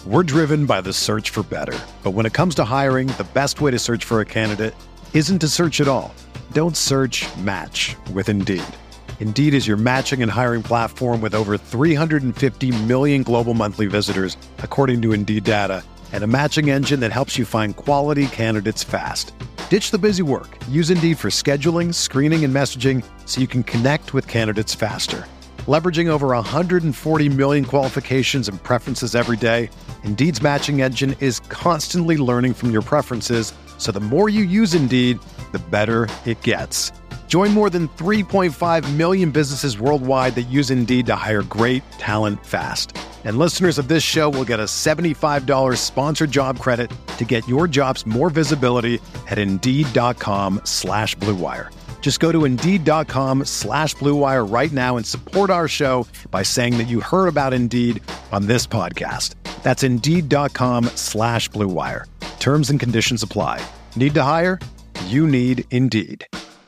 We're driven by the search for better. But when it comes to hiring, the best way to search for a candidate isn't to search at all. Don't search, match with Indeed. Indeed is your matching and hiring platform with over 350 million global monthly visitors, according to Indeed data, and a matching engine that helps you find quality candidates fast. Ditch the busy work. Use Indeed for scheduling, screening, and messaging so you can connect with candidates faster. Leveraging over 140 million qualifications and preferences every day, Indeed's matching engine is constantly learning from your preferences, so the more you use Indeed, the better it gets. Join more than 3.5 million businesses worldwide that use Indeed to hire great talent fast. And listeners of this show will get a $75 sponsored job credit to get your jobs more visibility at Indeed.com/Blue Wire. Just go to Indeed.com/Blue Wire right now and support our show by saying that you heard about Indeed on this podcast. That's Indeed.com/Blue Wire. Terms and conditions apply. Need to hire? You need Indeed.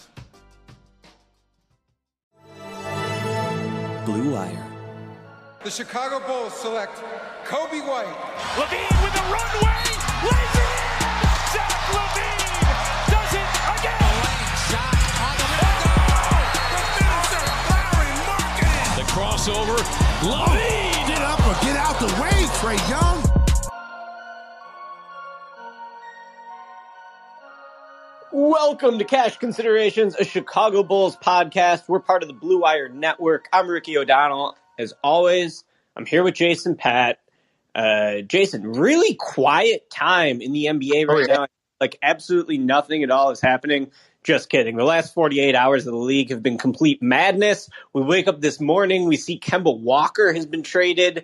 Blue Wire. The Chicago Bulls select Kobe White. LaVine with a runway, lays it in! Zach LaVine does it again! The lane shot on the window! The finisher, Larry Markkinen! The crossover, LaVine! Get up or get out the way, Trae Young! Welcome to Cash Considerations, a Chicago Bulls podcast. We're part of the Blue Wire Network. I'm Ricky O'Donnell. As always, I'm here with Jason Patt. Jason, really quiet time in the NBA right now. Like absolutely nothing at all is happening. Just kidding. The last 48 hours of the league have been complete madness. We wake up this morning, we see Kemba Walker has been traded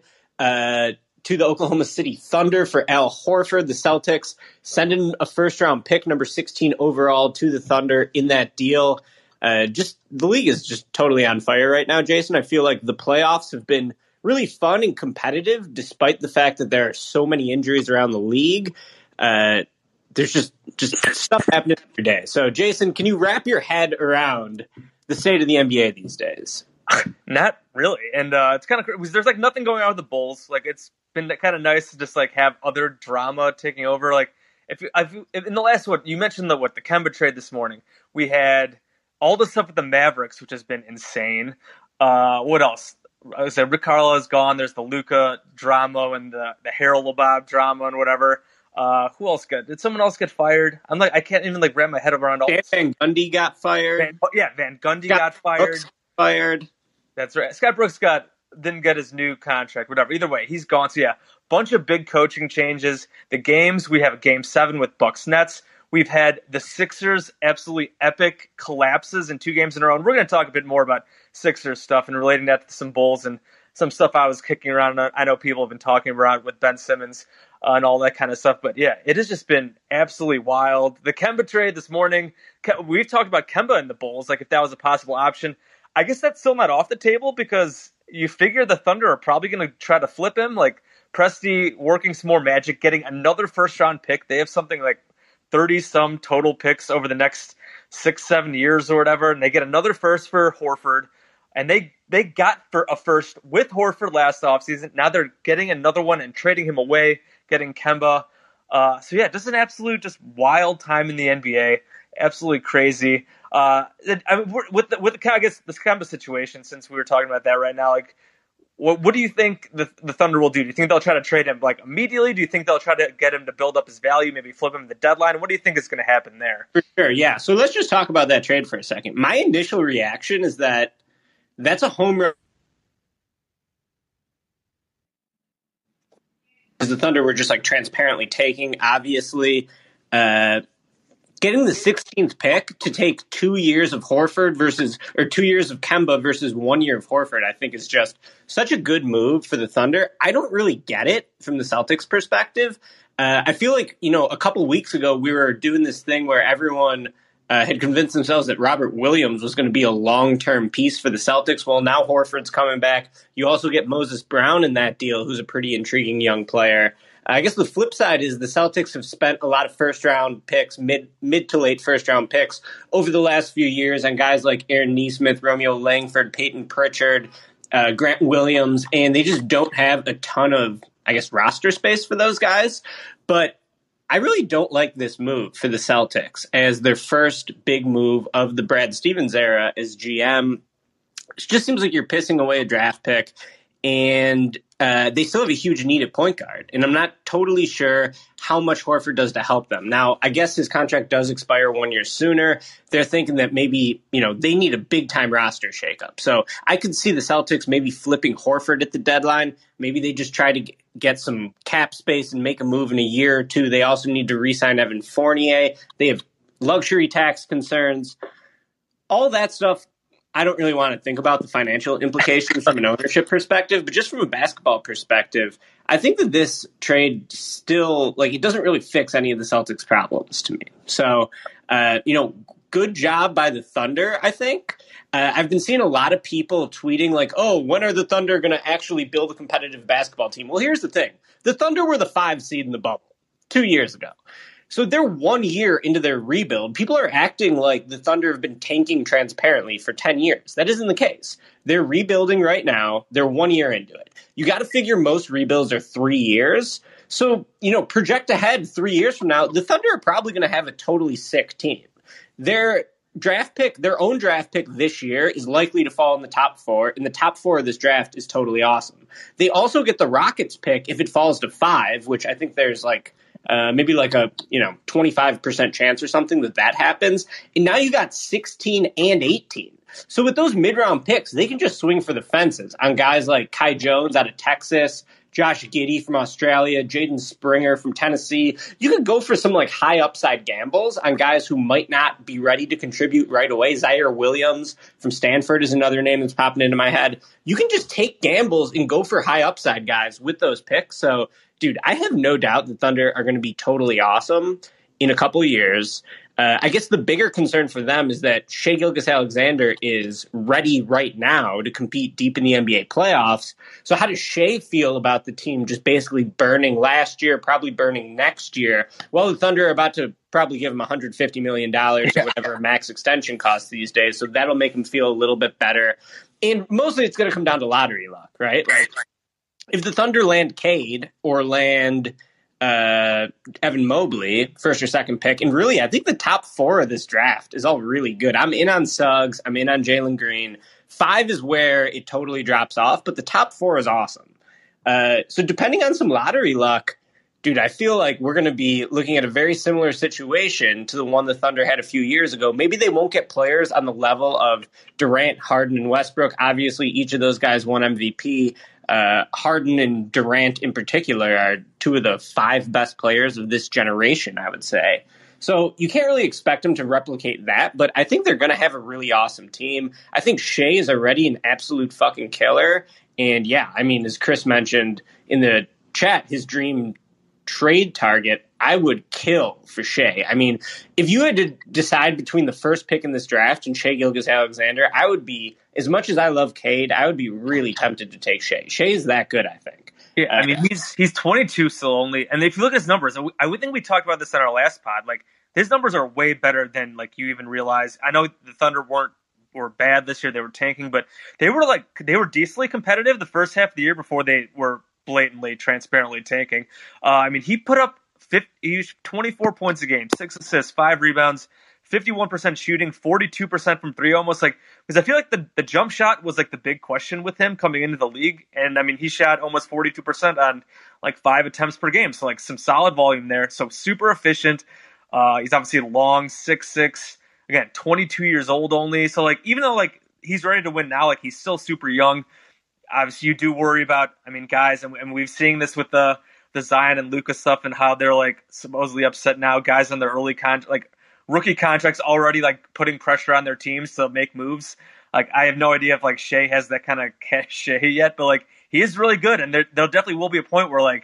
to the Oklahoma City Thunder for Al Horford. The Celtics sending a first-round pick, number 16 overall, to the Thunder in that deal. The league is just totally on fire right now, Jason. I feel like the playoffs have been really fun and competitive, despite the fact that there are so many injuries around the league. There's just stuff happening every day. So, Jason, can you wrap your head around the state of the NBA these days? Not really, and it's kind of there's like nothing going on with the Bulls. Like it's been kind of nice to just like have other drama taking over. Like if in the last you mentioned the Kemba trade this morning, we had all the stuff with the Mavericks, which has been insane. What else? I said Rick Carlisle is gone. There's the Luka drama and the Harold Labob drama and whatever. Who else did someone else get fired? I can't even wrap my head around all this. Van Gundy got fired. Van Gundy got fired. That's right. Scott Brooks didn't get his new contract, whatever. Either way, he's gone. So, bunch of big coaching changes. The games, we have Game 7 with Bucks Nets. We've had the Sixers absolutely epic collapses in 2 games in a row. And we're going to talk a bit more about Sixers stuff and relating that to some Bulls and some stuff I was kicking around. I know people have been talking about with Ben Simmons and all that kind of stuff. But, it has just been absolutely wild. The Kemba trade this morning, we've talked about Kemba and the Bulls, like if that was a possible option. I guess that's still not off the table because you figure the Thunder are probably going to try to flip him. Like Presti working some more magic, getting another first-round pick. They have something like 30-some total picks over the next 6-7 years or whatever, and they get another first for Horford. And they got for a first with Horford last offseason. Now they're getting another one and trading him away, getting Kemba. Just an absolute just wild time in the NBA. Absolutely crazy. With I guess this Kemba situation, since we were talking about that right now, like, what do you think the Thunder will do? Do you think they'll try to trade him like immediately? Do you think they'll try to get him to build up his value, maybe flip him at the deadline? What do you think is going to happen there? For sure, yeah. So let's just talk about that trade for a second. My initial reaction is that's a home run. Because the Thunder were just like transparently taking, obviously, getting the 16th pick to take 2 years of Horford 2 years of Kemba versus 1 year of Horford, I think is just such a good move for the Thunder. I don't really get it from the Celtics perspective. I feel like, a couple weeks ago, we were doing this thing where everyone had convinced themselves that Robert Williams was going to be a long-term piece for the Celtics. Well, now Horford's coming back. You also get Moses Brown in that deal, who's a pretty intriguing young player. I guess the flip side is the Celtics have spent a lot of first-round picks, mid to late first-round picks over the last few years on guys like Aaron Nesmith, Romeo Langford, Peyton Pritchard, Grant Williams, and they just don't have a ton of I guess, roster space for those guys. But I really don't like this move for the Celtics as their first big move of the Brad Stevens era as GM. It just seems like you're pissing away a draft pick, and they still have a huge need at point guard. And I'm not totally sure how much Horford does to help them. Now, I guess his contract does expire 1 year sooner. They're thinking that maybe, they need a big-time roster shakeup. So I could see the Celtics maybe flipping Horford at the deadline. Maybe they just try to get some cap space and make a move in a year or two. They also need to re-sign Evan Fournier. They have luxury tax concerns. All that stuff, I don't really want to think about the financial implications from an ownership perspective, but just from a basketball perspective, I think that this trade still, it doesn't really fix any of the Celtics' problems to me. So, good job by the Thunder, I think. I've been seeing a lot of people tweeting when are the Thunder going to actually build a competitive basketball team? Well, here's the thing. The Thunder were the 5 seed in the bubble 2 years ago. So they're 1 year into their rebuild. People are acting like the Thunder have been tanking transparently for 10 years. That isn't the case. They're rebuilding right now. They're 1 year into it. You got to figure most rebuilds are 3 years. So, project ahead 3 years from now, the Thunder are probably going to have a totally sick team. Their own draft pick this year is likely to fall in the top 4, and the top 4 of this draft is totally awesome. They also get the Rockets pick if it falls to 5, which I think there's maybe a 25% chance or something that happens. And now you got 16 and 18. So with those mid-round picks, they can just swing for the fences on guys like Kai Jones out of Texas, Josh Giddey from Australia, Jaden Springer from Tennessee. You could go for some high upside gambles on guys who might not be ready to contribute right away. Zaire Williams from Stanford is another name that's popping into my head. You can just take gambles and go for high upside guys with those picks. So, dude, I have no doubt the Thunder are going to be totally awesome in a couple of years. I guess the bigger concern for them is that Shai Gilgeous-Alexander is ready right now to compete deep in the NBA playoffs. So how does Shai feel about the team just basically burning last year, probably burning next year? Well, the Thunder are about to probably give him $150 million or whatever a max extension costs these days. So that'll make him feel a little bit better. And mostly it's going to come down to lottery luck, right? If the Thunder land Cade or land Evan Mobley, first or second pick, and really I think the top 4 of this draft is all really good. I'm in on Suggs. I'm in on Jalen Green. 5 is where it totally drops off, but the top 4 is awesome. So depending on some lottery luck, dude, I feel like we're going to be looking at a very similar situation to the one the Thunder had a few years ago. Maybe they won't get players on the level of Durant, Harden, and Westbrook. Obviously, each of those guys won MVP. Harden and Durant in particular are 2 of the 5 best players of this generation, I would say. So you can't really expect them to replicate that, but I think they're going to have a really awesome team. I think Shai is already an absolute fucking killer. And yeah, I mean, as Chris mentioned in the chat, his dream trade target, I would kill for Shai. I mean, if you had to decide between the first pick in this draft and Shai Gilgeous-Alexander, I would be, as much as I love Cade, I would be really tempted to take Shai. Shai is that good, I think. Yeah, I mean, he's 22 still only, and if you look at his numbers, I would think we talked about this in our last pod. His numbers are way better than you even realize. I know the Thunder were bad this year; they were tanking, but they were decently competitive the first half of the year before they were blatantly, transparently tanking. I mean, he put up 24 points a game, 6 assists, 5 rebounds, 51% shooting, 42% from 3, almost because I feel like the jump shot was the big question with him coming into the league. And I mean, he shot almost 42% on 5 attempts per game. So some solid volume there. So super efficient. He's obviously long, 6'6", again, 22 years old only. So even though he's ready to win now, he's still super young. Obviously you do worry about, guys, and we've seen this with the Zion and Luka stuff and how they're supposedly upset now. Guys on their early rookie contracts already putting pressure on their teams to make moves. I have no idea if Shai has that kind of cachet yet, but he is really good, and there definitely will be a point where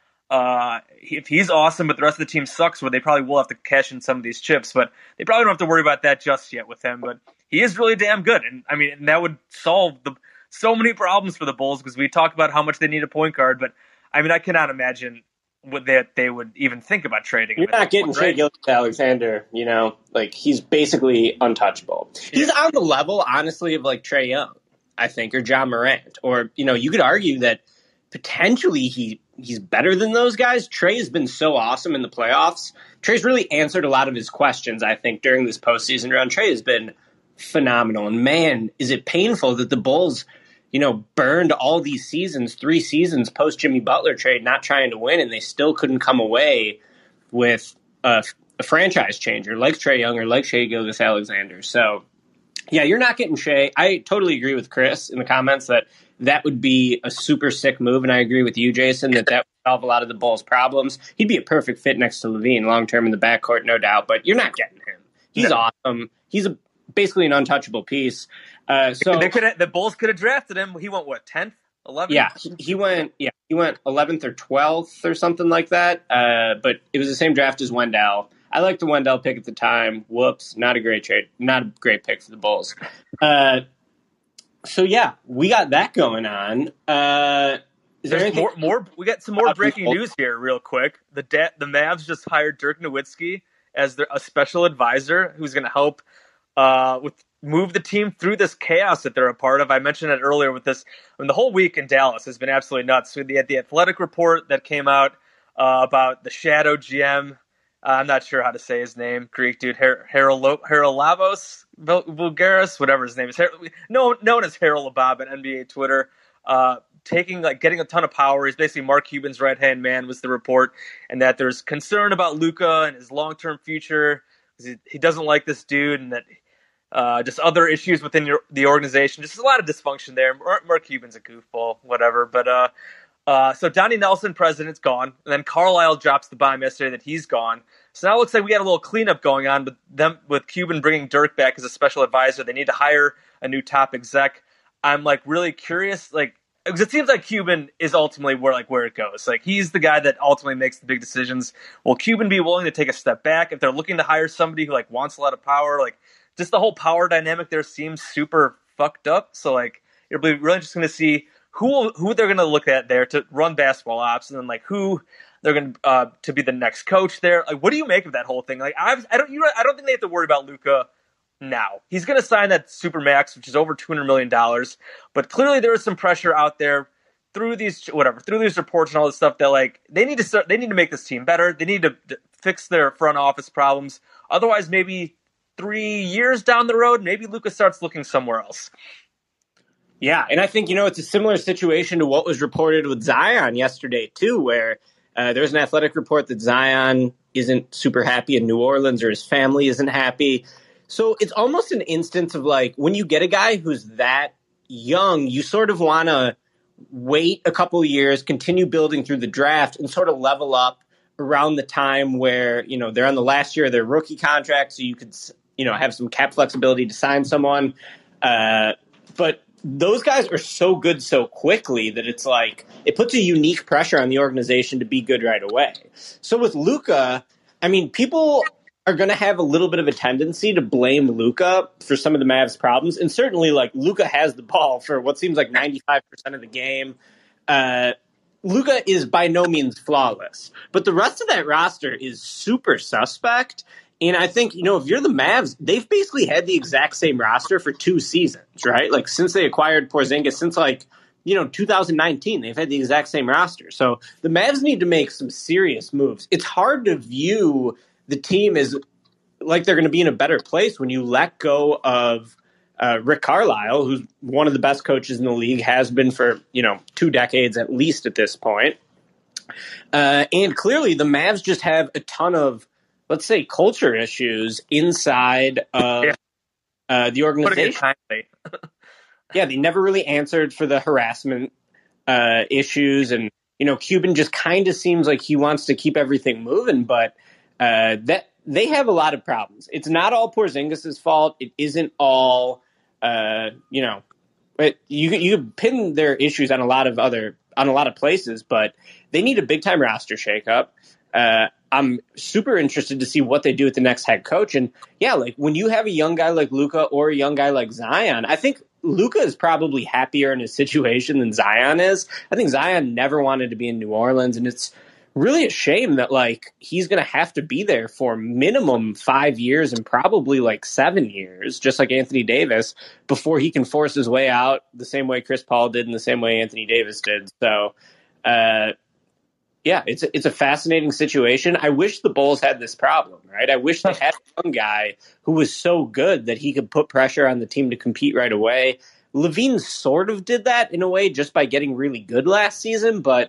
if he's awesome but the rest of the team sucks, where they probably will have to cash in some of these chips, but they probably don't have to worry about that just yet with him. But he is really damn good, and and that would solve so many problems for the Bulls, because we talk about how much they need a point guard, but I cannot imagine that they would even think about trading. You're not getting Shai Gilgeous-Alexander, he's basically untouchable. He's on the level, honestly, of Trae Young, I think, or John Morant. Or, you could argue that potentially he he's better than those guys. Trae has been so awesome in the playoffs. Trae's really answered a lot of his questions, I think, during this postseason run. Trae has been phenomenal. And man, is it painful that the Bulls, burned all these seasons, 3 seasons post Jimmy Butler trade, not trying to win, and they still couldn't come away with a franchise changer like Trae Young or like Shai Gilgeous-Alexander. So, yeah, you're not getting Shai. I totally agree with Chris in the comments that would be a super sick move, and I agree with you, Jason, that would solve a lot of the Bulls' problems. He'd be a perfect fit next to Levine long-term in the backcourt, no doubt, but you're not getting him. He's awesome. He's basically an untouchable piece. So the Bulls could have drafted him. He went 10th, 11th? Yeah, he went 11th or 12th or something like that. But it was the same draft as Wendell. I liked the Wendell pick at the time. Whoops, not a great trade, not a great pick for the Bulls. So yeah, we got that going on. Is there anything more? We got some more breaking news here, real quick. The Mavs just hired Dirk Nowitzki as a special advisor who's going to help move the team through this chaos that they're a part of. I mentioned it earlier with this. The whole week in Dallas has been absolutely nuts. We had the Athletic report that came out about the shadow GM. I'm not sure how to say his name. Greek dude, Haralabos Vulgaris, whatever his name is. Known as Haralabob on NBA Twitter. Getting a ton of power. He's basically Mark Cuban's right-hand man, was the report, and that there's concern about Luka and his long-term future. He doesn't like this dude, and that just other issues within the organization. Just a lot of dysfunction there. Mark Cuban's a goofball, whatever. But so Donnie Nelson, president's gone, and then Carlisle drops the bomb yesterday that he's gone. So now it looks like we got a little cleanup going on with Cuban bringing Dirk back as a special advisor. They need to hire a new top exec. I'm really curious, because it seems like Cuban is ultimately where it goes. He's the guy that ultimately makes the big decisions. Will Cuban be willing to take a step back if they're looking to hire somebody who wants a lot of power? Just the whole power dynamic there seems super fucked up. So it'll be really interesting to see who they're going to look at there to run basketball ops, and then who they're going to be the next coach there. What do you make of that whole thing? I don't think they have to worry about Luka now. He's going to sign that super max, which is over $200 million. But clearly there is some pressure out there through these reports and all this stuff that they need to make this team better. They need to fix their front office problems. Otherwise, maybe 3 years down the road, maybe Luka starts looking somewhere else. Yeah, and I think, it's a similar situation to what was reported with Zion yesterday, too, where there's an Athletic report that Zion isn't super happy in New Orleans, or his family isn't happy. So it's almost an instance of when you get a guy who's that young, you sort of want to wait a couple of years, continue building through the draft, and sort of level up around the time where, they're on the last year of their rookie contract, so you could, have some cap flexibility to sign someone. But those guys are so good so quickly that it's it puts a unique pressure on the organization to be good right away. So with Luka, people are going to have a little bit of a tendency to blame Luka for some of the Mavs' problems. And certainly, Luka has the ball for what seems like 95% of the game. Luka is by no means flawless. But the rest of that roster is super suspect. And I think, if you're the Mavs, they've basically had the exact same roster for 2 seasons, right? Since they acquired Porzingis, since 2019, they've had the exact same roster. So the Mavs need to make some serious moves. It's hard to view the team as they're going to be in a better place when you let go of Rick Carlisle, who's one of the best coaches in the league, has been for 2 decades at least at this point. And clearly the Mavs just have a ton of, let's say, culture issues inside of the organization. Yeah, they never really answered for the harassment issues, and Cuban just kind of seems like he wants to keep everything moving, but that they have a lot of problems. It's not all Porzingis' fault. It isn't all you could pin their issues on a lot of places, but they need a big time roster shakeup. I'm super interested to see what they do with the next head coach. And yeah, when you have a young guy like Luka or a young guy like Zion, I think Luka is probably happier in his situation than Zion is. I think Zion never wanted to be in New Orleans, and it's really a shame that he's going to have to be there for minimum 5 years and probably 7 years, just like Anthony Davis, before he can force his way out the same way Chris Paul did and the same way Anthony Davis did. So, Yeah, it's a fascinating situation. I wish the Bulls had this problem, right? I wish they had a young guy who was so good that he could put pressure on the team to compete right away. LaVine sort of did that in a way just by getting really good last season, but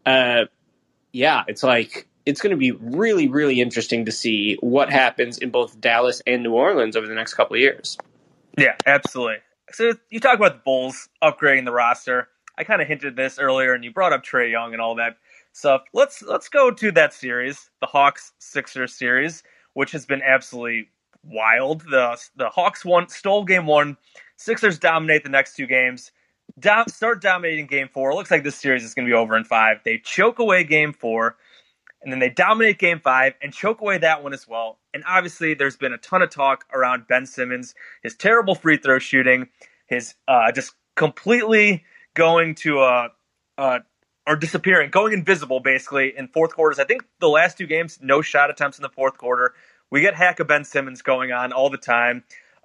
it's like it's going to be really, really interesting to see what happens in both Dallas and New Orleans over the next couple of years. Yeah, absolutely. So you talk about the Bulls upgrading the roster. I kind of hinted this earlier, and you brought up Trae Young and all that stuff. Let's go to that series, the Hawks-Sixers series, which has been absolutely wild. The Hawks stole game 1. Sixers dominate the next 2 games. Start dominating game 4. It looks like this series is going to be over in 5. They choke away game 4, and then they dominate game 5 and choke away that one as well. And obviously, there's been a ton of talk around Ben Simmons, his terrible free throw shooting, his just completely going to or disappearing, going invisible basically in fourth quarters. I think the last 2 games, no shot attempts in the fourth quarter. We get hack of Ben Simmons going on all the time.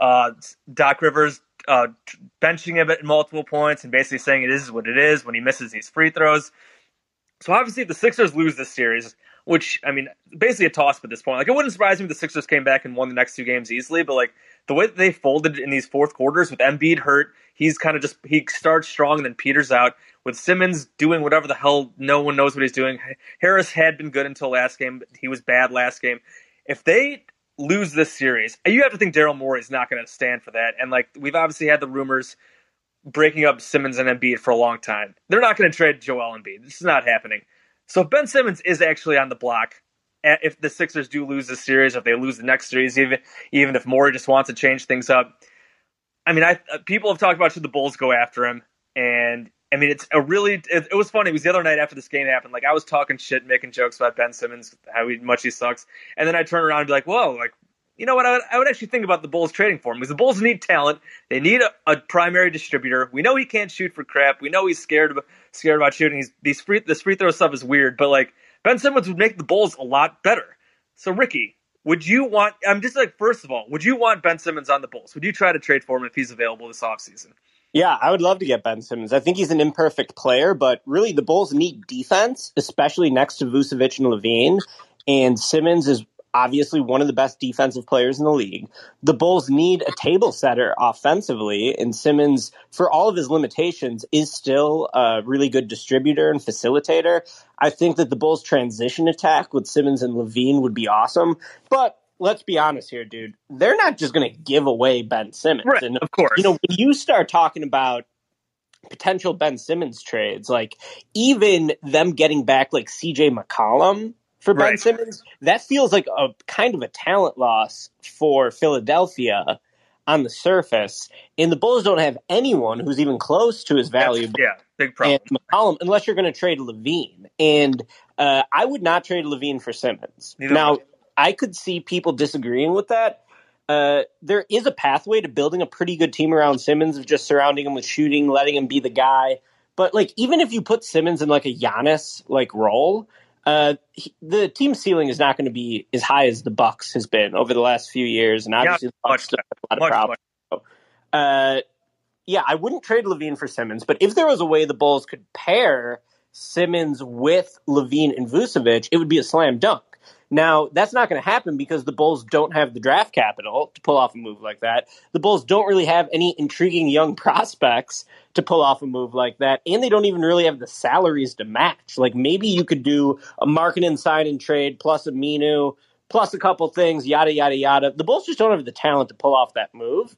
Doc Rivers benching him at multiple points and basically saying it is what it is when he misses these free throws. So obviously if the Sixers lose this series, which, I mean, basically a toss-up at this point. Like, it wouldn't surprise me if the Sixers came back and won the next 2 games easily, but, like, the way that they folded in these fourth quarters with Embiid hurt, he starts strong and then peters out. With Simmons doing whatever the hell, no one knows what he's doing. Harris had been good until last game, but he was bad last game. If they lose this series, you have to think Daryl Morey is not going to stand for that. And, like, we've obviously had the rumors breaking up Simmons and Embiid for a long time. They're not going to trade Joel Embiid. This is not happening. So if Ben Simmons is actually on the block, if the Sixers do lose this series, if they lose the next series, even if Morey just wants to change things up, I mean, people have talked about should the Bulls go after him, and I mean, it was funny. It was the other night after this game happened. Like, I was talking shit, making jokes about Ben Simmons, how much he sucks, and then I turn around and be like, whoa, like, you know what? I would actually think about the Bulls trading for him, because the Bulls need talent. They need a primary distributor. We know he can't shoot for crap. We know he's scared about shooting. This free throw stuff is weird, but like, Ben Simmons would make the Bulls a lot better. So Ricky, first of all, would you want Ben Simmons on the Bulls? Would you try to trade for him if he's available this offseason? Yeah, I would love to get Ben Simmons. I think he's an imperfect player, but really the Bulls need defense, especially next to Vucevic and LaVine. And Simmons is obviously one of the best defensive players in the league. The Bulls need a table setter offensively, and Simmons, for all of his limitations, is still a really good distributor and facilitator. I think that the Bulls' transition attack with Simmons and LaVine would be awesome, but let's be honest here, dude. They're not just going to give away Ben Simmons. Right, and, of course. You know, when you start talking about potential Ben Simmons trades, like even them getting back like CJ McCollum for Ben Simmons, that feels like a kind of a talent loss for Philadelphia on the surface. And the Bulls don't have anyone who's even close to his value. Big problem. And McCollum, unless you're going to trade LaVine. And I would not trade LaVine for Simmons. Now, I could see people disagreeing with that. There is a pathway to building a pretty good team around Simmons, of just surrounding him with shooting, letting him be the guy. But like, even if you put Simmons in like a Giannis like role, the team ceiling is not going to be as high as the Bucks has been over the last few years, and obviously the Bucks still have a lot of problems. So, I wouldn't trade LaVine for Simmons, but if there was a way the Bulls could pair Simmons with LaVine and Vucevic, it would be a slam dunk. Now, that's not going to happen because the Bulls don't have the draft capital to pull off a move like that. The Bulls don't really have any intriguing young prospects to pull off a move like that, and they don't even really have the salaries to match. Like, maybe you could do a Markkanen sign and trade plus a Minu, plus a couple things, yada, yada, yada. The Bulls just don't have the talent to pull off that move.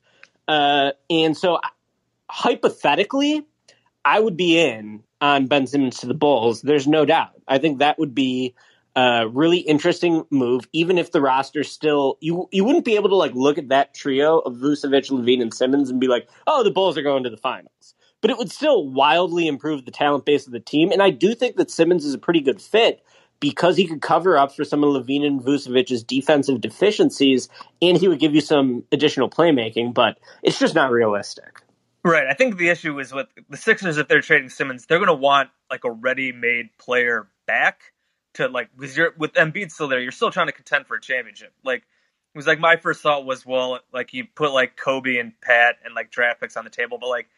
And so, hypothetically, I would be in on Ben Simmons to the Bulls. There's no doubt. I think that would be a really interesting move, even if the roster still, you wouldn't be able to like look at that trio of Vucevic, LaVine, and Simmons and be like, oh, the Bulls are going to the finals. But it would still wildly improve the talent base of the team. And I do think that Simmons is a pretty good fit because he could cover up for some of LaVine and Vucevic's defensive deficiencies, and he would give you some additional playmaking, but it's just not realistic. Right. I think the issue is with the Sixers, if they're trading Simmons, they're going to want like a ready-made player back. To like, because you're with Embiid still there, you're still trying to contend for a championship. Like, it was like my first thought was, well, like you put like Kobe and Pat and like draft picks on the table, but like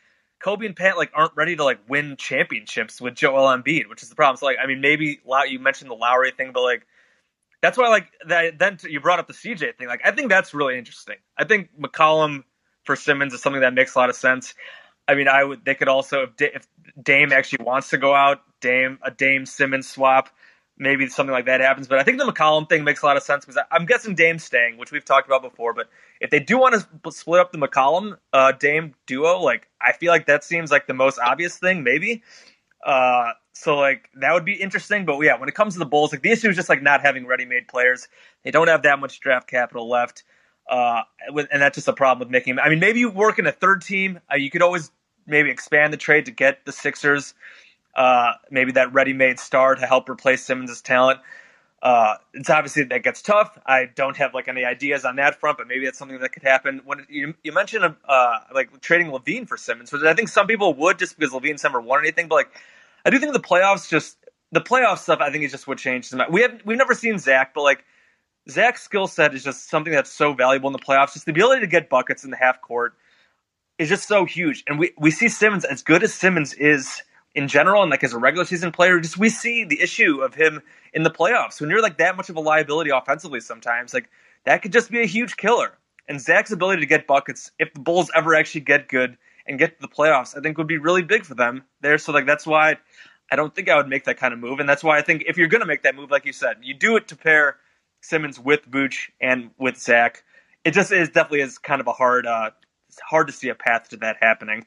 Kobe and Pat aren't ready to win championships with Joel Embiid, which is the problem. So maybe you mentioned the Lowry thing, but that's why that. Then you brought up the CJ thing. I think that's really interesting. I think McCollum for Simmons is something that makes a lot of sense. They could also, if Dame actually wants to go out, a Dame Simmons swap, maybe something like that happens. But I think the McCollum thing makes a lot of sense because I'm guessing Dame's staying, which we've talked about before. But if they do want to split up the McCollum Dame duo, I feel like that seems like the most obvious thing, maybe. So that would be interesting. But yeah, when it comes to the Bulls, the issue is just not having ready-made players. They don't have that much draft capital left. And that's just a problem with making. Maybe you work in a third team. You could always maybe expand the trade to get the Sixers, maybe that ready-made star to help replace Simmons' talent. It's obviously that gets tough. I don't have any ideas on that front, but maybe that's something that could happen. When you mentioned trading LaVine for Simmons, which I think some people would just because LaVine's never won anything. But I do think the playoff stuff I think is just what changed. We've never seen Zach, but Zach's skill set is just something that's so valuable in the playoffs. Just the ability to get buckets in the half court is just so huge. And we see Simmons, as good as Simmons is in general and as a regular season player, we see the issue of him in the playoffs. When you're that much of a liability offensively sometimes, that could just be a huge killer. And Zach's ability to get buckets, if the Bulls ever actually get good and get to the playoffs, I think would be really big for them there. So that's why I don't think I would make that kind of move. And that's why I think if you're going to make that move, like you said, you do it to pair Simmons with Vooch and with Zach. It just is definitely is kind of a hard to see a path to that happening.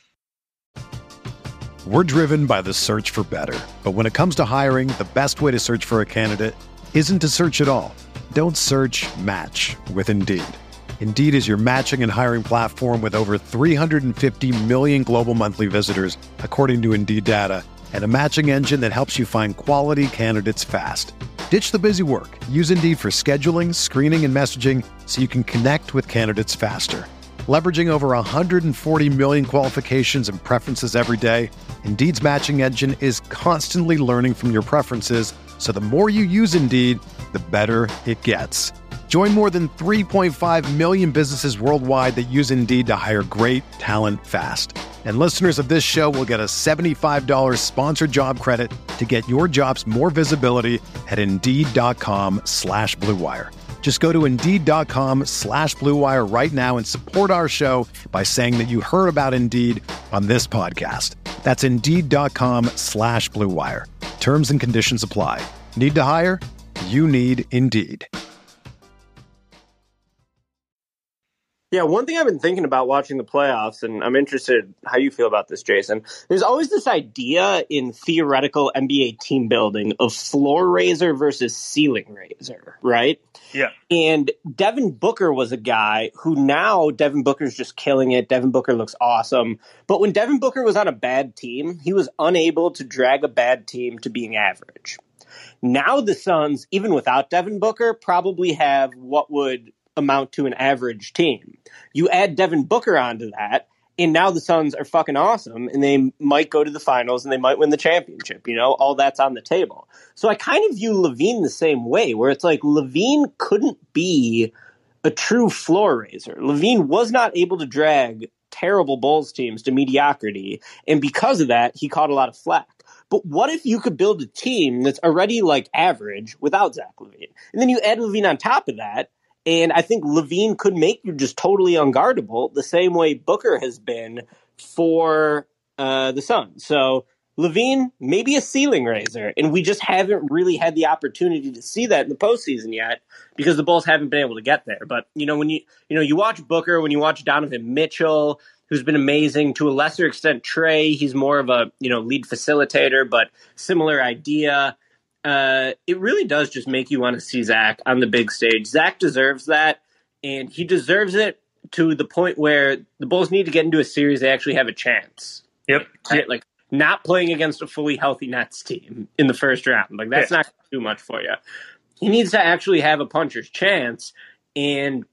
We're driven by the search for better. But when it comes to hiring, the best way to search for a candidate isn't to search at all. Don't search, match with Indeed. Indeed is your matching and hiring platform with over 350 million global monthly visitors, according to Indeed data, and a matching engine that helps you find quality candidates fast. Ditch the busy work. Use Indeed for scheduling, screening, and messaging so you can connect with candidates faster. Leveraging over 140 million qualifications and preferences every day, Indeed's matching engine is constantly learning from your preferences, so the more you use Indeed, the better it gets. Join more than 3.5 million businesses worldwide that use Indeed to hire great talent fast. And listeners of this show will get a $75 sponsored job credit to get your jobs more visibility at Indeed.com/Blue Wire. Just go to Indeed.com/Blue Wire right now and support our show by saying that you heard about Indeed on this podcast. That's Indeed.com/Blue Wire. Terms and conditions apply. Need to hire? You need Indeed. Yeah, one thing I've been thinking about watching the playoffs, and I'm interested how you feel about this, Jason. There's always this idea in theoretical NBA team building of floor raiser versus ceiling raiser, right? Yeah. And Devin Booker was a guy who now Devin Booker's just killing it. Devin Booker looks awesome. But when Devin Booker was on a bad team, he was unable to drag a bad team to being average. Now the Suns, even without Devin Booker, probably have what would amount to an average team. You add Devin Booker onto that, and now the Suns are fucking awesome, and they might go to the finals, and they might win the championship. All that's on the table. So I kind of view LaVine the same way, where it's LaVine couldn't be a true floor raiser. LaVine was not able to drag terrible Bulls teams to mediocrity, and because of that, he caught a lot of flack. But what if you could build a team that's already average without Zach LaVine? And then you add LaVine on top of that, and I think LaVine could make you just totally unguardable the same way Booker has been for the Suns. So LaVine, maybe a ceiling raiser, and we just haven't really had the opportunity to see that in the postseason yet because the Bulls haven't been able to get there. But, when you watch Booker, when you watch Donovan Mitchell, who's been amazing, to a lesser extent Trey, he's more of a, lead facilitator, but similar idea. It really does just make you want to see Zach on the big stage. Zach deserves that, and he deserves it to the point where the Bulls need to get into a series they actually have a chance. Yep. Right? Not playing against a fully healthy Nets team in the first round. That's not too much for you. He needs to actually have a puncher's chance, and,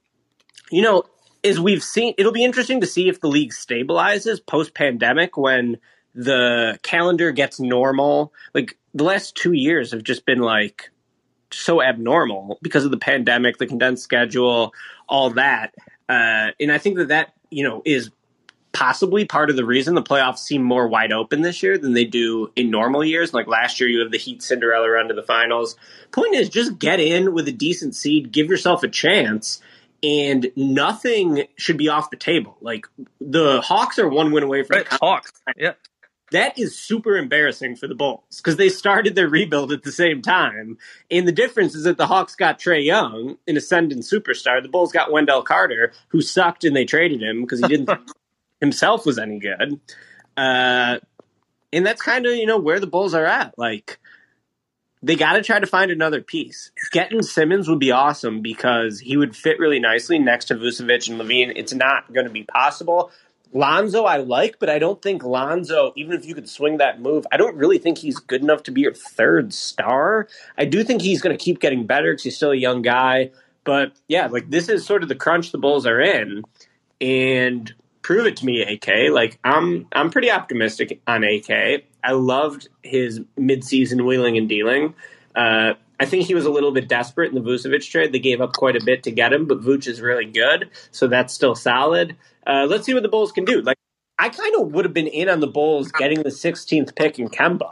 as we've seen, it'll be interesting to see if the league stabilizes post-pandemic when the calendar gets normal. The last 2 years have just been so abnormal because of the pandemic, the condensed schedule, all that. And I think that is possibly part of the reason the playoffs seem more wide open this year than they do in normal years. Like last year, you have the Heat Cinderella run to the finals. Point is, just get in with a decent seed, give yourself a chance, and nothing should be off the table. Like the Hawks are one win away from the Hawks. Yeah. That is super embarrassing for the Bulls because they started their rebuild at the same time. And the difference is that the Hawks got Trae Young, an ascendant superstar. The Bulls got Wendell Carter, who sucked and they traded him because he didn't himself was any good. And that's kind of, where the Bulls are at. Like, they got to try to find another piece. Getting Simmons would be awesome because he would fit really nicely next to Vucevic and Levine. It's not going to be possible. Lonzo I like, but I don't think Lonzo, even if you could swing that move, I don't really think he's good enough to be your third star. I do think he's going to keep getting better because he's still a young guy. But yeah, like this is sort of the crunch the Bulls are in. And prove it to me, AK. Like I'm pretty optimistic on AK. I loved his midseason wheeling and dealing. I think he was a little bit desperate in the Vucevic trade. They gave up quite a bit to get him, but Vuce is really good, so that's still solid. Let's see what the Bulls can do. Like, I kind of would have been in on the Bulls getting the 16th pick in Kemba,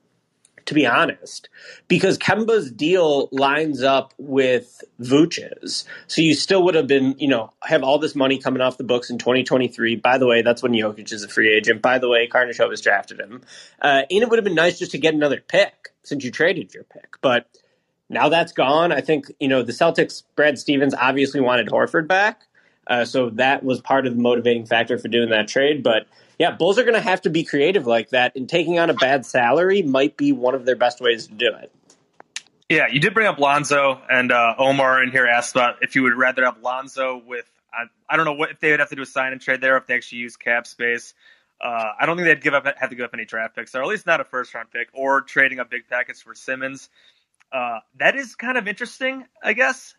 to be honest, because Kemba's deal lines up with Vuce's. So you still would have been, have all this money coming off the books in 2023. By the way, that's when Jokic is a free agent. By the way, Karnisovas has drafted him. And it would have been nice just to get another pick since you traded your pick. But now that's gone. I think, the Celtics, Brad Stevens obviously wanted Horford back. So that was part of the motivating factor for doing that trade. But yeah, Bulls are going to have to be creative like that, and taking on a bad salary might be one of their best ways to do it. Yeah, you did bring up Lonzo, and Omar in here asked about if you would rather have Lonzo with, I don't know if they would have to do a sign and trade there, or if they actually use cap space. I don't think they'd have to give up any draft picks, or at least not a first-round pick, or trading a big package for Simmons. That is kind of interesting, I guess.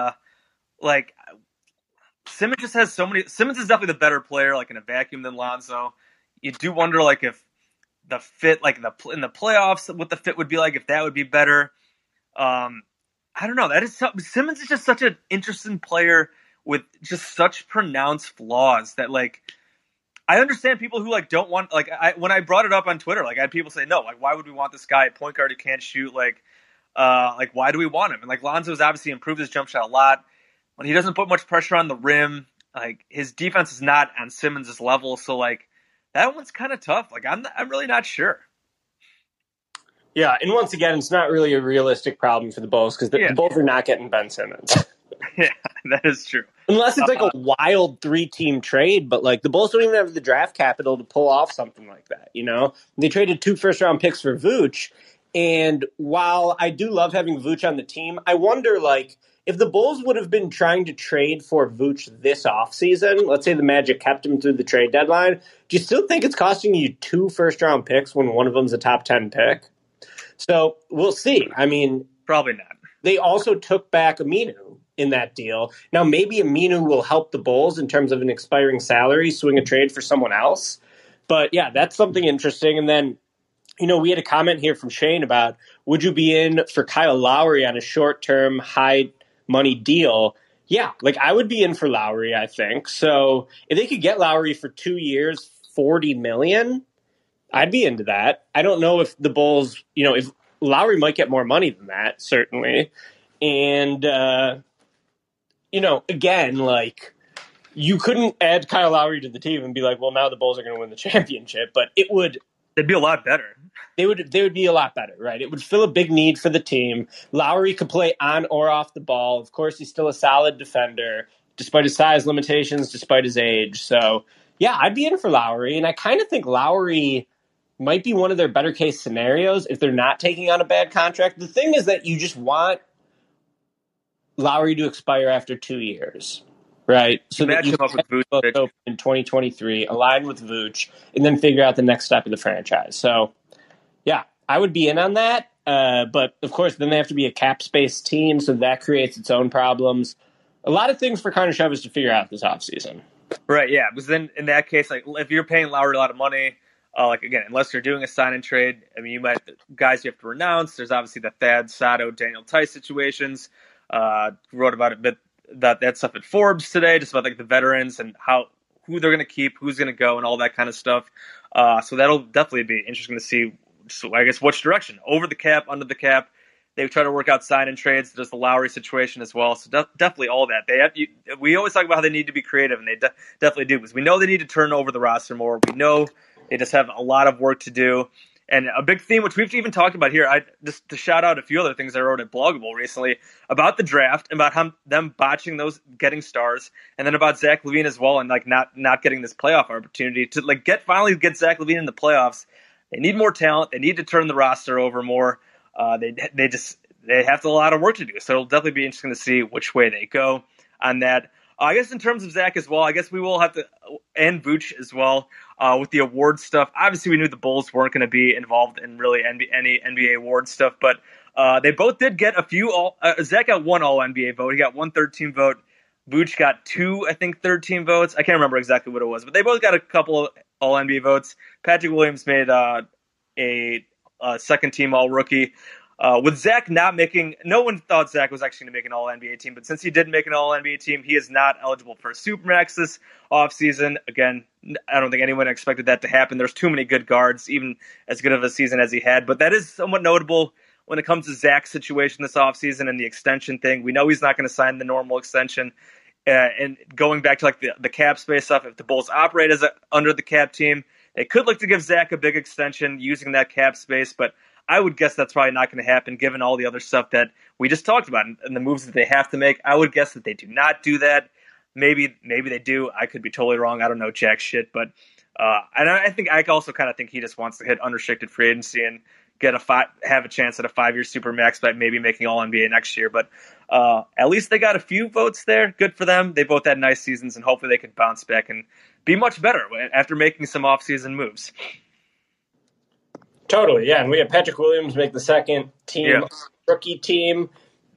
Simmons just has so many. Simmons is definitely the better player, like in a vacuum, than Lonzo. You do wonder, like, if the fit, like in the playoffs, what the fit would be like, if that would be better. I don't know. Simmons is just such an interesting player with just such pronounced flaws that, like, I understand people who don't want, when I brought it up on Twitter, I had people say, no, why would we want this guy, a point guard who can't shoot? Why do we want him? And Lonzo's obviously improved his jump shot a lot. When he doesn't put much pressure on the rim, his defense is not on Simmons' level. So that one's kind of tough. I'm really not sure. Yeah, and once again, it's not really a realistic problem for the Bulls because the Bulls are not getting Ben Simmons. Yeah, that is true. Unless it's a wild 3-team trade, but the Bulls don't even have the draft capital to pull off something like that. They traded 2 first-round picks for Vooch, and while I do love having Vooch on the team, I wonder if the Bulls would have been trying to trade for Vooch this offseason, let's say the Magic kept him through the trade deadline, do you still think it's costing you 2 first-round picks when one of them's a top 10 pick? So we'll see. I mean, probably not. They also took back Aminu in that deal. Now, maybe Aminu will help the Bulls in terms of an expiring salary, swing a trade for someone else. But yeah, that's something interesting. And then, we had a comment here from Shane about, would you be in for Kyle Lowry on a short-term, high-money deal? Yeah, I would be in for Lowry, I think. So if they could get Lowry for 2 years, $40 million, I'd be into that. I don't know if the Bulls, if Lowry might get more money than that, certainly. And, again, you couldn't add Kyle Lowry to the team and be well, now the Bulls are going to win the championship, but they'd be a lot better. They would be a lot better, right? It would fill a big need for the team. Lowry could play on or off the ball. Of course, he's still a solid defender, despite his size limitations, despite his age. So, yeah, I'd be in for Lowry, and I kind of think Lowry might be one of their better case scenarios if they're not taking on a bad contract. The thing is that you just want Lowry to expire after 2 years, right? So match him up with Vooch in 2023, align with Vooch, and then figure out the next step of the franchise. So, yeah, I would be in on that. But, of course, then they have to be a cap space team, so that creates its own problems. A lot of things for Karnisovas to figure out this offseason. Right, yeah. Because then in that case, if you're paying Lowry a lot of money, again, unless you're doing a sign and trade, I mean, guys you have to renounce. There's obviously the Thad, Sato, Daniel Tice situations. Wrote about it, that stuff at Forbes today, just about the veterans and who they're going to keep, who's going to go, and all that kind of stuff. So that'll definitely be interesting to see. So I guess which direction, over the cap, under the cap. They try to work out sign and trades. There's the Lowry situation as well. So definitely all that. We always talk about how they need to be creative, and they definitely do. Because we know they need to turn over the roster more. We know they just have a lot of work to do. And a big theme, which we've even talked about here, just to shout out a few other things I wrote at Bloggable recently about the draft, about them botching those getting stars, and then about Zach LaVine as well, and like not getting this playoff opportunity to like finally get Zach LaVine in the playoffs. They need more talent. They need to turn the roster over more. They have a lot of work to do. So it'll definitely be interesting to see which way they go on that. I guess in terms of Zach as well, I guess we will have to, and Vooch as well, with the award stuff. Obviously, we knew the Bulls weren't going to be involved in really any NBA award stuff, but they both did get a few. Zach got one All-NBA vote. He got one third-team vote. Vooch got two, I think, third-team votes. I can't remember exactly what it was, but they both got a couple of All-NBA votes. Patrick Williams made a second-team All-Rookie. With Zach not making, no one thought Zach was actually going to make an All-NBA team, but since he did make an All-NBA team, he is not eligible for a Supermax this offseason. Again, I don't think anyone expected that to happen. There's too many good guards, even as good of a season as he had, but that is somewhat notable when it comes to Zach's situation this offseason and the extension thing. We know he's not going to sign the normal extension. And going back to like the cap space stuff, if the Bulls operate as under the cap team, they could look to give Zach a big extension using that cap space, but I would guess that's probably not going to happen given all the other stuff that we just talked about and the moves that they have to make. I would guess that they do not do that. Maybe they do. I could be totally wrong. I don't know jack shit, but and I also kind of think he just wants to hit unrestricted free agency and have a chance at a 5-year Supermax by maybe making All-NBA next year. But at least they got a few votes there. Good for them. They both had nice seasons, and hopefully they could bounce back and be much better after making some off-season moves. Totally, yeah. And we had Patrick Williams make the second team, rookie team.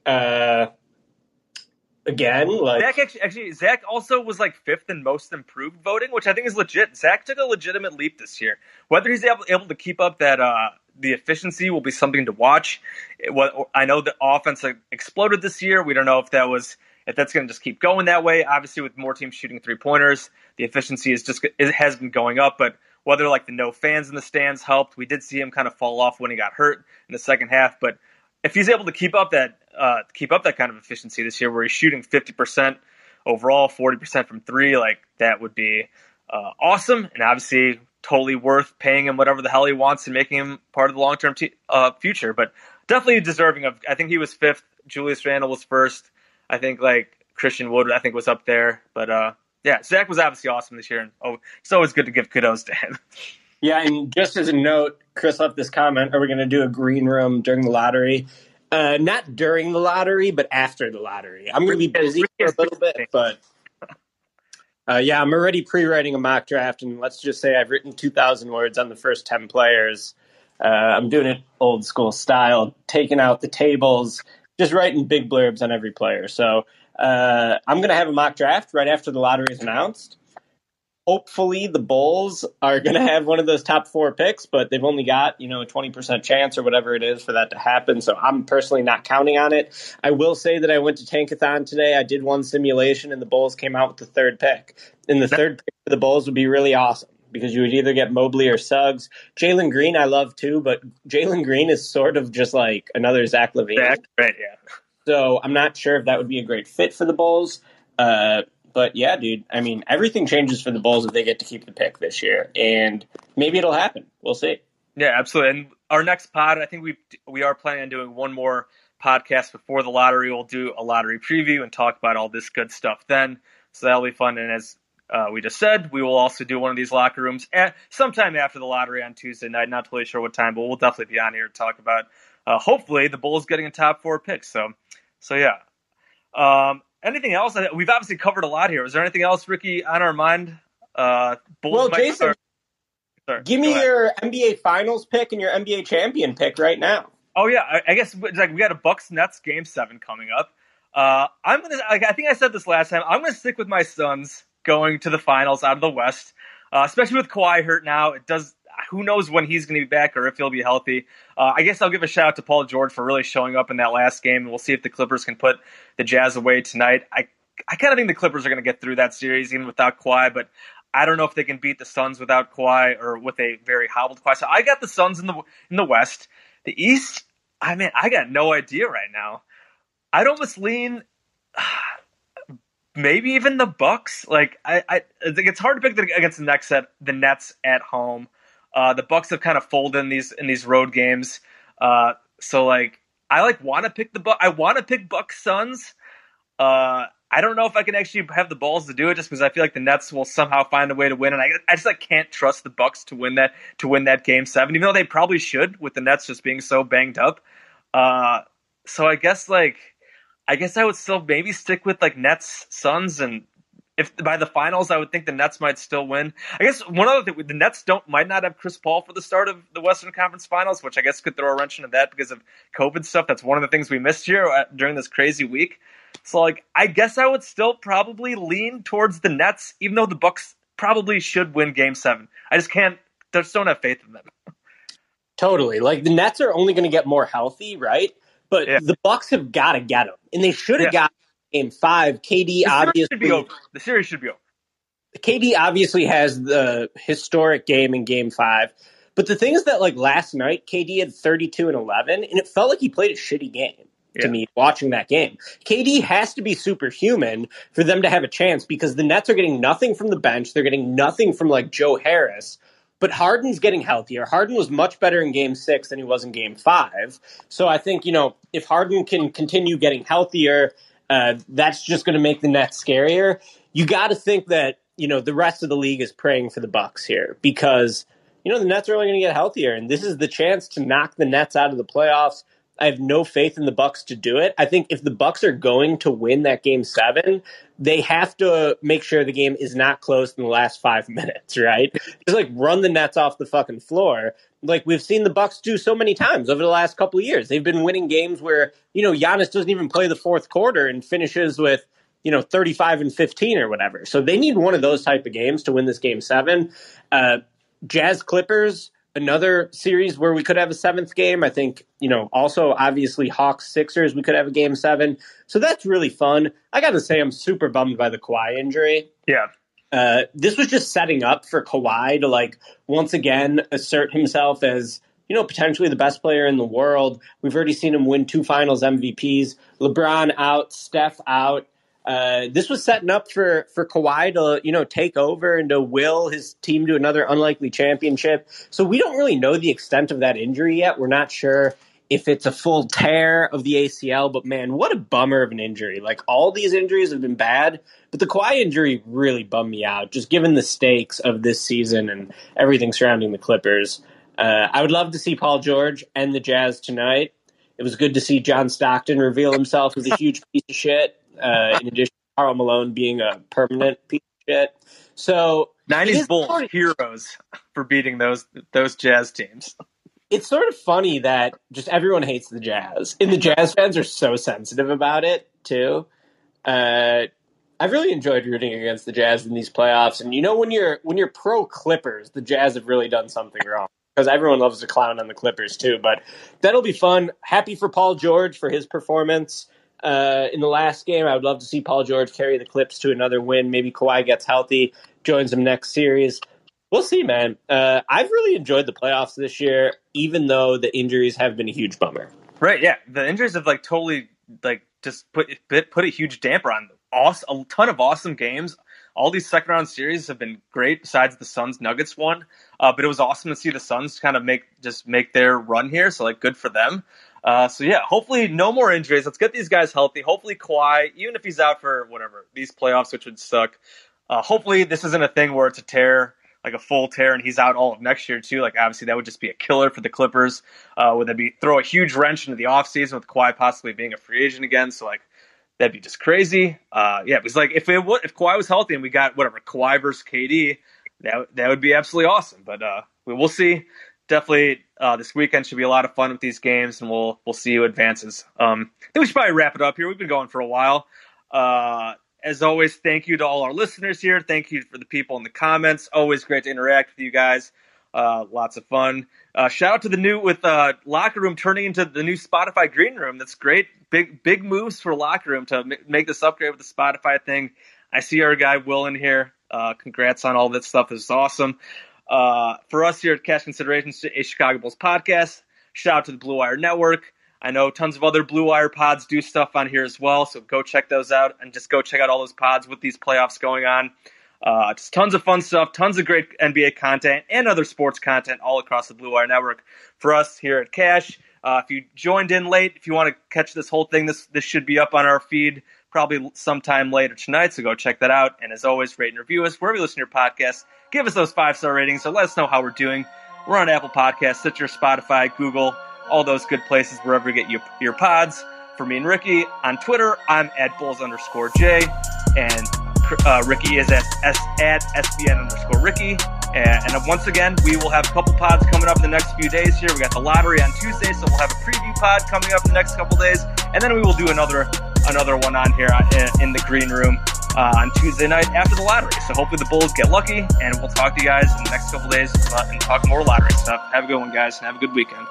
Again, like Zach also was like fifth in most improved voting, which I think is legit. Zach took a legitimate leap this year. Whether he's able to keep up that the efficiency will be something to watch. I know the offense exploded this year. We don't know if that's going to just keep going that way. Obviously, with more teams shooting 3-pointers, the efficiency has been going up, but whether like the no fans in the stands helped. We did see him kind of fall off when he got hurt in the second half. But if he's able to keep up that kind of efficiency this year, where he's shooting 50% overall, 40% from three, like that would be awesome. And obviously totally worth paying him whatever the hell he wants and making him part of the long-term future. But definitely deserving of, I think he was fifth. Julius Randle was first. I think like Christian Wood, I think was up there. But yeah, Zach was obviously awesome this year, and it's always good to give kudos to him. Yeah, and just as a note, Chris left this comment, are we going to do a green room during the lottery? Not during the lottery, but after the lottery. I'm going to be busy for a little bit, but yeah, I'm already pre-writing a mock draft, and let's just say I've written 2,000 words on the first 10 players. I'm doing it old school style, taking out the tables, just writing big blurbs on every player. So I'm going to have a mock draft right after the lottery is announced. Hopefully the Bulls are going to have one of those top 4 picks, but they've only got, a 20% chance or whatever it is for that to happen. So I'm personally not counting on it. I will say that I went to Tankathon today. I did one simulation and the Bulls came out with the third pick. And the third pick for the Bulls would be really awesome because you would either get Mobley or Suggs. Jalen Green I love too, but Jalen Green is sort of just like another Zach LaVine. Right, yeah. So I'm not sure if that would be a great fit for the Bulls. But yeah, dude, I mean, everything changes for the Bulls if they get to keep the pick this year. And maybe it'll happen. We'll see. Yeah, absolutely. And our next pod, I think we are planning on doing one more podcast before the lottery. We'll do a lottery preview and talk about all this good stuff then. So that'll be fun. And as we just said, we will also do one of these locker rooms sometime after the lottery on Tuesday night. Not totally sure what time, but we'll definitely be on here to talk about hopefully the Bulls getting a top 4 pick. So yeah. Anything else? We've obviously covered a lot here. Is there anything else, Ricky, on our mind? Well, Jason, give me your NBA Finals pick and your NBA champion pick right now. Oh yeah, I guess we got a Bucks Nets Game 7 coming up. I think I said this last time. I'm gonna stick with my Suns going to the finals out of the West, especially with Kawhi hurt now. Who knows when he's going to be back or if he'll be healthy. I guess I'll give a shout out to Paul George for really showing up in that last game, and we'll see if the Clippers can put the Jazz away tonight. I kind of think the Clippers are going to get through that series even without Kawhi, but I don't know if they can beat the Suns without Kawhi or with a very hobbled Kawhi. So I got the Suns in the West. The East, I got no idea right now. I'd almost lean maybe even the Bucks. Like I think it's hard to pick against the Nets at home. The Bucks have kind of folded in these road games. So like I want to pick the Bucks. I want to pick Bucks Suns. I don't know if I can actually have the balls to do it just because I feel like the Nets will somehow find a way to win, and I just can't trust the Bucks to win that Game 7, even though they probably should with the Nets just being so banged up. So I guess I would still maybe stick with like Nets Suns, and if by the finals I would think the Nets might still win. I guess one other thing, the Nets might not have Chris Paul for the start of the Western Conference Finals, which I guess could throw a wrench into that because of COVID stuff. That's one of the things we missed here during this crazy week. So, like, I guess I would still probably lean towards the Nets, even though the Bucks probably should win Game 7. I just don't have faith in them. Totally. Like, the Nets are only going to get more healthy, right? But the Bucks have got to get them. And they should have got Game 5. KD obviously the series should be over. KD obviously has the historic game in Game 5. But the thing is that, like, last night, KD had 32 and 11, and it felt like he played a shitty game. To me, watching that game. KD has to be superhuman for them to have a chance because the Nets are getting nothing from the bench. They're getting nothing from like Joe Harris, but Harden's getting healthier. Harden was much better in Game 6 than he was in Game 5. So I think, if Harden can continue getting healthier, that's just going to make the Nets scarier. You got to think that, the rest of the league is praying for the Bucks here because, the Nets are only going to get healthier, and this is the chance to knock the Nets out of the playoffs. I have no faith in the Bucks to do it. I think if the Bucks are going to win that Game 7, they have to make sure the game is not close in the last 5 minutes, right? Just run the Nets off the fucking floor. Like we've seen the Bucks do so many times over the last couple of years. They've been winning games where, Giannis doesn't even play the fourth quarter and finishes with, 35 and 15 or whatever. So they need one of those type of games to win this Game 7. Jazz Clippers, another series where we could have a 7th game. I think, also obviously Hawks Sixers, we could have a Game 7. So that's really fun. I got to say, I'm super bummed by the Kawhi injury. Yeah. This was just setting up for Kawhi to once again assert himself as, potentially the best player in the world. We've already seen him win 2 finals MVPs, LeBron out, Steph out. This was setting up for Kawhi to, take over and to will his team to another unlikely championship. So we don't really know the extent of that injury yet. We're not sure if it's a full tear of the ACL, but man, what a bummer of an injury. All these injuries have been bad, but the Kawhi injury really bummed me out, just given the stakes of this season and everything surrounding the Clippers. I would love to see Paul George and the Jazz tonight. It was good to see John Stockton reveal himself as a huge piece of shit. In addition to Karl Malone being a permanent piece of shit. So 90s Bulls heroes for beating those Jazz teams. It's sort of funny that just everyone hates the Jazz. And the Jazz fans are so sensitive about it, too. I've really enjoyed rooting against the Jazz in these playoffs. And when you're pro Clippers, the Jazz have really done something wrong. Because everyone loves to clown on the Clippers, too. But that'll be fun. Happy for Paul George for his performance. In the last game, I would love to see Paul George carry the Clips to another win. Maybe Kawhi gets healthy, joins them next series. We'll see, man. I've really enjoyed the playoffs this year, even though the injuries have been a huge bummer. Right, yeah. The injuries have totally just put a huge damper on a ton of awesome games. All these second round series have been great besides the Suns Nuggets one. But it was awesome to see the Suns kind of make their run here. So good for them. So yeah, hopefully no more injuries. Let's get these guys healthy. Hopefully Kawhi, even if he's out for these playoffs, which would suck. Hopefully this isn't a thing where it's a tear, a full tear, and he's out all of next year too. Obviously that would just be a killer for the Clippers. Would that throw a huge wrench into the offseason with Kawhi possibly being a free agent again? So that'd be just crazy. Yeah, because if Kawhi was healthy and we got Kawhi versus KD, that would be absolutely awesome. But we'll see. Definitely, this weekend should be a lot of fun with these games, and we'll see who advances. I think we should probably wrap it up here. We've been going for a while. As always, thank you to all our listeners here. Thank you for the people in the comments. Always great to interact with you guys. Lots of fun. Shout out to the new with Locker Room turning into the new Spotify Green Room. That's great. Big moves for Locker Room to make this upgrade with the Spotify thing. I see our guy Will in here. Congrats on all that stuff. This is awesome. For us here at Cash Considerations, a Chicago Bulls podcast, shout out to the Blue Wire Network. I know tons of other Blue Wire pods do stuff on here as well, so go check those out and just go check out all those pods with these playoffs going on. Just tons of fun stuff, tons of great NBA content and other sports content all across the Blue Wire Network. For us here at Cash, if you joined in late, if you want to catch this whole thing, this should be up on our feed probably sometime later tonight, so go check that out. And as always, rate and review us wherever you listen to your podcasts. Give us those 5-star ratings, so let us know how we're doing. We're on Apple Podcasts, Stitcher, Spotify, Google, all those good places wherever you get your pods. For me and Ricky, on Twitter, I'm at Bulls_J, and Ricky is at SBN_Ricky. And once again, we will have a couple pods coming up in the next few days here. We got the lottery on Tuesday, so we'll have a preview pod coming up in the next couple days. And then we will do another one on here in the green room on Tuesday night after the lottery. So hopefully the Bulls get lucky, and we'll talk to you guys in the next couple days and talk more lottery stuff. Have a good one, guys, and have a good weekend.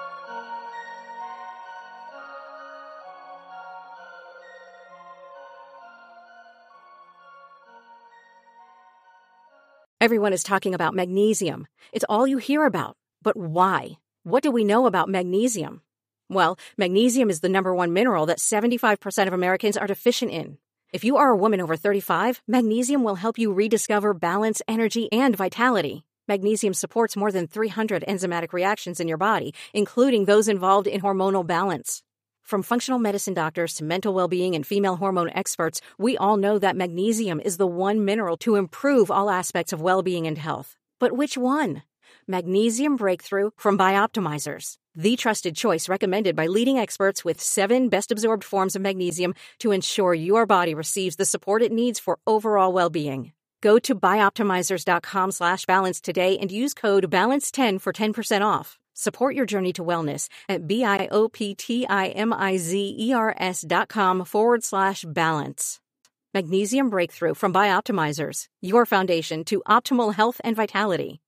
Everyone is talking about magnesium. It's all you hear about. But why? What do we know about magnesium? Well, magnesium is the number one mineral that 75% of Americans are deficient in. If you are a woman over 35, magnesium will help you rediscover balance, energy, and vitality. Magnesium supports more than 300 enzymatic reactions in your body, including those involved in hormonal balance. From functional medicine doctors to mental well-being and female hormone experts, we all know that magnesium is the one mineral to improve all aspects of well-being and health. But which one? Magnesium Breakthrough from Bioptimizers, the trusted choice recommended by leading experts with 7 best-absorbed forms of magnesium to ensure your body receives the support it needs for overall well-being. Go to bioptimizers.com/balance today and use code BALANCE10 for 10% off. Support your journey to wellness at bioptimizers.com/balance. Magnesium Breakthrough from Bioptimizers, your foundation to optimal health and vitality.